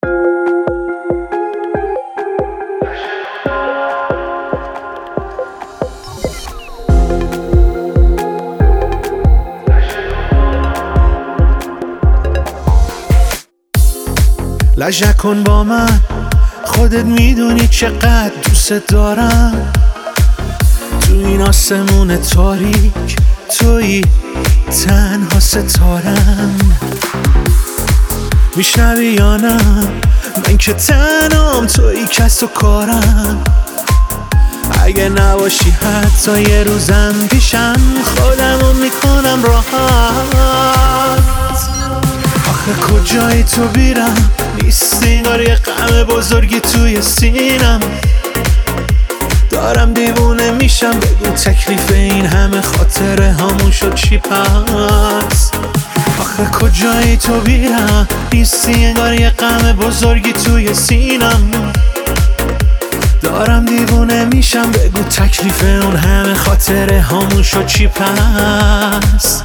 لج نکن با من، خودت میدونی چقدر دوست دارم. تو این آسمون تاریک تویی تنها ستارم. میشنوی یا نه؟ من که تنهام، تویی کس و کارم. اگه نباشی حتی یه روزم پیشم، خودمو میکنم راحت. آخه کجایی تو بیرم؟ نیست انگار یه غم بزرگی توی سینم. دارم دیوونه میشم، بگو تکلیف این همه خاطره هامون شد چی پس؟ آخه کجایی تو بیرم؟ نیستی انگار یه غم بزرگی توی سینم. دارم دیوونه میشم، بگو تکلیف اون همه خاطره هامون شد چی پس؟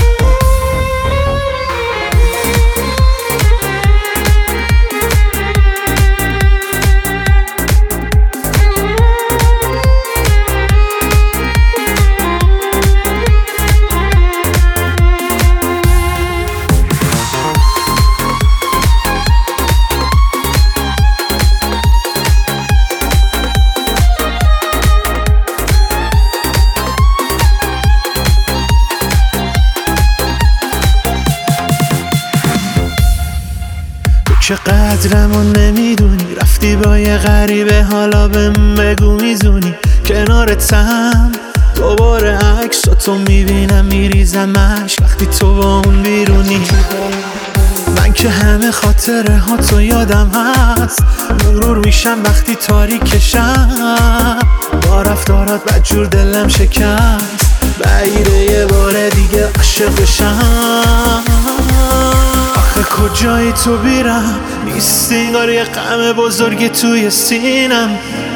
چه قدرمو نمیدونی، رفتی با یه غریبه، حالا بهم بگو میزونی کنارتم. دوباره عکساتو میبینم میریزم اشک وقتی تو با اون بیرونی. من که همه خاطره ها تو یادم هست، مغرور میشم وقتی تاریکشم. با رفتارات بدجور دلم شکست، بعیده یه بار دیگه عاشق بشم. آخه کجایی تو بیرم؟ نیست انگار یه غم بزرگی توی سینم.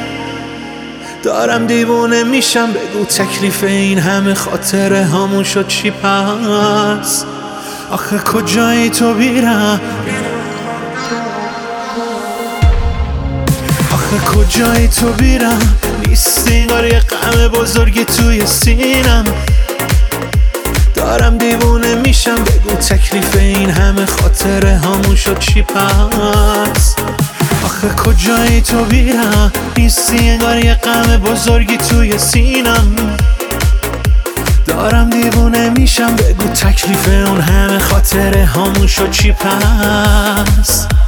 دارم دیوونه میشم، بگو تکلیف این همه خاطره هامون شد چی پس؟ آخه کجایی تو بیرم؟ آخه کجایی تو بیرم؟ نیست انگار یه غم بزرگی توی سینم. دارم دیوونه میشم، بگو تکلیف این همه خاطره هامون شد چی پس؟ آخه کجایی تو بیرم؟ نیستی انگار یه غم بزرگی توی سینم. دارم دیوونه میشم، بگو تکلیف اون همه خاطره هامون شد چی پس؟